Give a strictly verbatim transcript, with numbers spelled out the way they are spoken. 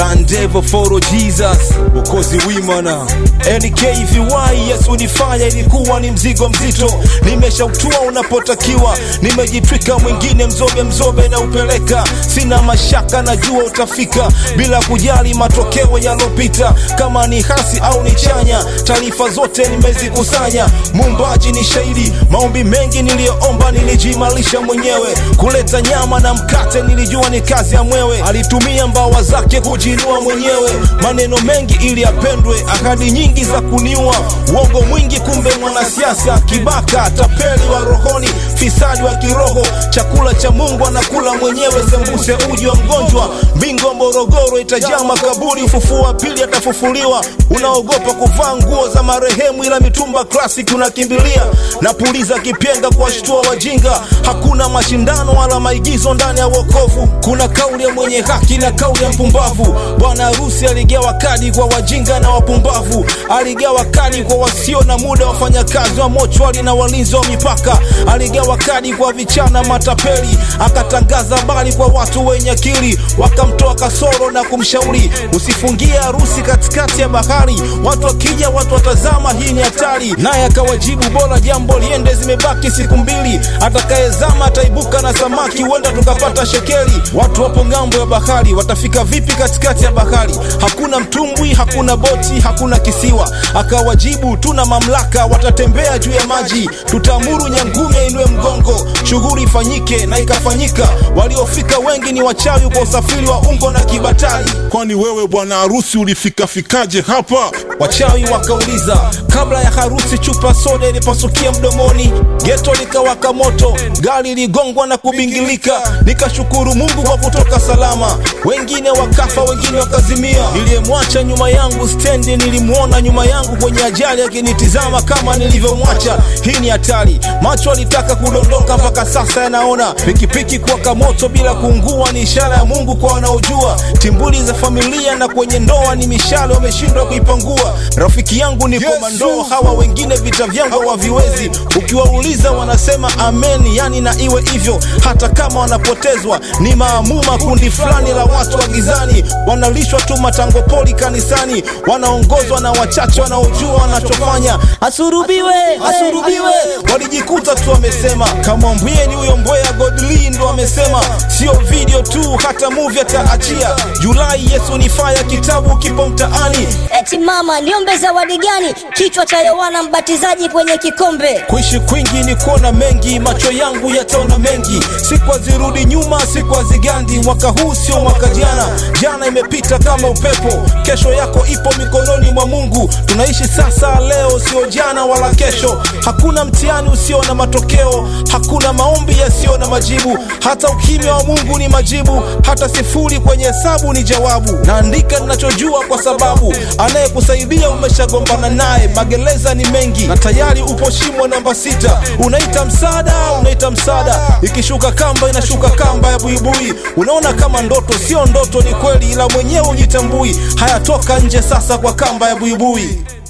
Randevo for Jesus, ukozi wimana N K V Y. Yesu nifanya ilikuwa ni mzigo mzito, nimeshautua unapotakiwa, nimejitwika mwingine mzobe mzobe na upeleka. Sina mashaka najua utafika, bila kujali matokeo yalopita. Kama ni hasi au ni chanya, taarifa zote nimezikusanya. Mumbaji ni shahidi, maombi mengi niliyoomba nilijimalisha mwenyewe. Kuleta nyama na mkate nilijua ni kazi ya mwewe, alitumia mbawa zake kujinua mwenyewe. Maneno mengi ili apendwe, ahadi nyingi za kuniua. Uongo mwingi kumbe mwanasiasa, kibaka tapeli wa rohoni, fisadi wa kiroho. Chakula cha Mungu anakula mwenyewe, sembuse uji wa mgonjwa. Mbingo Morogoro itajaa makaburi, ufufua pili atafufuliwa. Unaogopa kuvaa nguo za marehemu, ila mitumba classic unakimbilia. Napuliza kipenga kuwashtua wajinga, hakuna mashindano wala maigizo ndani ya wokovu. Kuna kauli ya mwenye haki na kauli ya mpumbavu. Bwana harusi aligawa kadi kwa wajinga na wapumbavu, aligawa kadi kwa wasio na muda, wafanyakazi wa mochwari na walinzi wa mipaka. Aligawa kadi kwa vichana matapeli, akatangaza habari kwa watu wenye akili. Wakamtoa kasoro na kumshauri, usifungie harusi katikati ya bahari. Watu wakija watu watazama, hii ni hatari. Naye akawajibu, bora jambo liende, zimebaki siku mbili. Atakayezama ataibuka na samaki, huenda tukapata shekeli. Watu wapo ngambo ya bahari, watafika vipi katikati ya bahari? Hakuna mtumbwi, hakuna boti, hakuna kisiwa. Akawajibu, tuna mamlaka, watatembea juu ya maji. Tutaamuru Nyangume inue mgongo, shughuli ifanyike, na ikafanyika. Waliofika wengi ni wachawi kwa usafiri wa ungo na kibatari. Kwani wewe bwana harusi ulifika fikaje hapa? Wachawi wakauliza. Kabla ya harusi chupa soda ilipasukia mdomoni, geto likawaka moto, gari ligongwa na kubingilika. Nikashukuru Mungu kwa kutoka salama, wengine wakafa wengine wakazimia. Niliyemwacha nyuma yangu stendi, nilimuona nyuma yangu kwenye ajali akinitizama kama nilivyomwacha. Hii ni hatari, macho alitaka kudondoka, mpaka sasa yanaona. Pikipiki kuwaka moto bila kuungua ni ishara ya Mungu kwa wanaojua. Timbuli za familia na kwenye ndoa ni mishale, wameshindwa kuipangua. Rafiki yangu ni komando, hawa wengine vita vyangu hawaviwezi. Ukiwauliza wanasema amen, yani na iwe hivyo. Hata kama wanapotezwa ni maamuma, kundi fulani la watu wa gizani. Wanalishwa tu matango poli kanisani, wanaongozwa na wachache wanaojua wanachofanya. Asurubiwe, asurubiwe. Walijikuta tu wamesema, kama mbweni huyo Mboya Godly ndo wamesema. Sio video tu, hata movie ataachia. Julai Yesu nifanya kitabu kipo mtaani. Eti mama niombe zawadi gani? Kichwa cha Yohana Mbatizaji kwenye kikombe. Kuishi kwingi ni kuona mengi, macho yangu yataona mengi. Siku azirudi nyuma, siku azigandi. Mwaka huu sio mwaka jana, jana imepita kama upepo. Kesho yako ipo mikononi mwa Mungu. Tunaishi sasa leo, sio jana wala kesho. Hakuna mtihani usio na matokeo, hakuna maombi yasio na majibu. Hata ukimya wa Mungu ni majibu, hata sifuri kwenye hesabu ni jawabu. Naandika ninachojua kwa sababu anayekusaidia umeshagombana naye. Magereza ni mengi na tayari upo shimo namba sita. Unaita msaada, unaita msaada, ikishuka kamba inashuka kamba ya buibui. Unaona kama ndoto, sio ndoto ni kweli, ila mwenyewe ujitambui. Hayatoka nje sasa kwa kamba ya buibui.